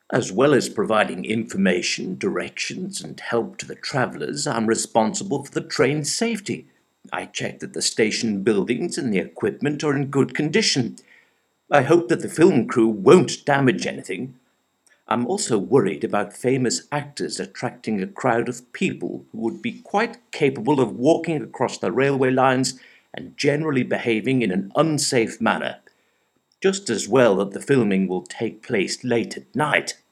As well as providing information, directions, and help to the travellers, I'm responsible for the train's safety. I check that the station buildings and the equipment are in good condition. I hope that the film crew won't damage anything. I'm also worried about famous actors attracting a crowd of people who would be quite capable of walking across the railway lines and generally behaving in an unsafe manner. Just as well that the filming will take place late at night.